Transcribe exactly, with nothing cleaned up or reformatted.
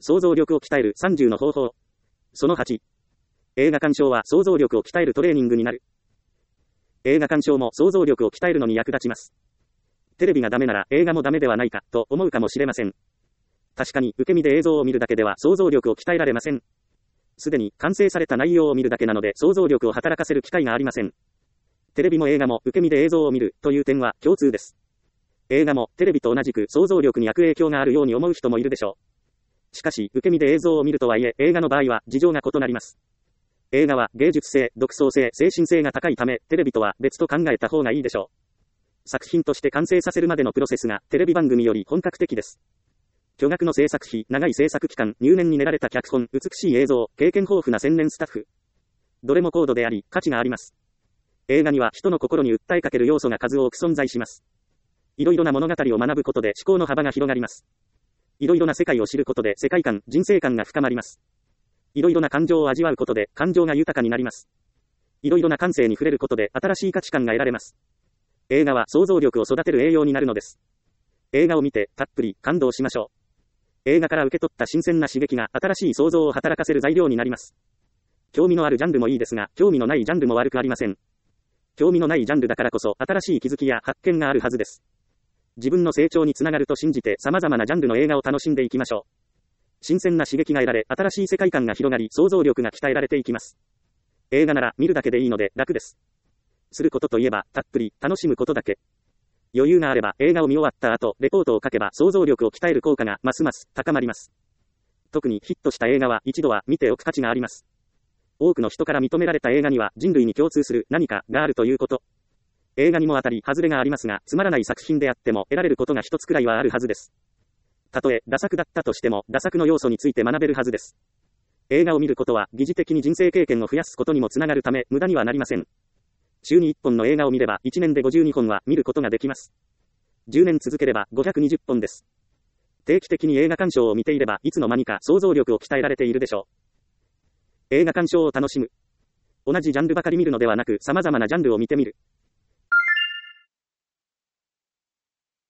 想像力を鍛えるさんじゅうの方法。そのはち。映画鑑賞は想像力を鍛えるトレーニングになる。映画鑑賞も想像力を鍛えるのに役立ちます。テレビがダメなら映画もダメではないかと思うかもしれません。確かに受け身で映像を見るだけでは想像力を鍛えられません。すでに完成された内容を見るだけなので想像力を働かせる機会がありません。テレビも映画も受け身で映像を見るという点は共通です。映画もテレビと同じく想像力に悪影響があるように思う人もいるでしょう。しかし受け身で映像を見るとはいえ映画の場合は事情が異なります。映画は芸術性、独創性、精神性が高いためテレビとは別と考えた方がいいでしょう。作品として完成させるまでのプロセスがテレビ番組より本格的です。巨額の制作費、長い制作期間、入念に練られた脚本、美しい映像、経験豊富な専念スタッフ。どれも高度であり、価値があります。映画には人の心に訴えかける要素が数多く存在します。いろいろな物語を学ぶことで思考の幅が広がります。いろいろな世界を知ることで世界観、人生観が深まります。いろいろな感情を味わうことで感情が豊かになります。いろいろな感性に触れることで新しい価値観が得られます。映画は想像力を育てる栄養になるのです。映画を見てたっぷり感動しましょう。映画から受け取った新鮮な刺激が新しい想像を働かせる材料になります。興味のあるジャンルもいいですが、興味のないジャンルも悪くありません。興味のないジャンルだからこそ新しい気づきや発見があるはずです。自分の成長につながると信じて様々なジャンルの映画を楽しんでいきましょう。新鮮な刺激が得られ、新しい世界観が広がり、想像力が鍛えられていきます。映画なら見るだけでいいので楽です。することといえば、たっぷり楽しむことだけ。余裕があれば映画を見終わった後、レポートを書けば想像力を鍛える効果がますます高まります。特にヒットした映画は一度は見ておく価値があります。多くの人から認められた映画には人類に共通する何かがあるということ。映画にも当たり外れがありますが、つまらない作品であっても得られることが一つくらいはあるはずです。たとえダ作だったとしても、ダ作の要素について学べるはずです。映画を見ることは疑似的に人生経験を増やすことにもつながるため、無駄にはなりません。週にいっぽんの映画を見れば、いちねんでごじゅうにほんは見ることができます。じゅうねん続ければごひゃくにじゅっぽんです。定期的に映画鑑賞を見ていれば、いつの間にか想像力を鍛えられているでしょう。映画鑑賞を楽しむ。同じジャンルばかり見るのではなく、様々なジャンルを見てみる。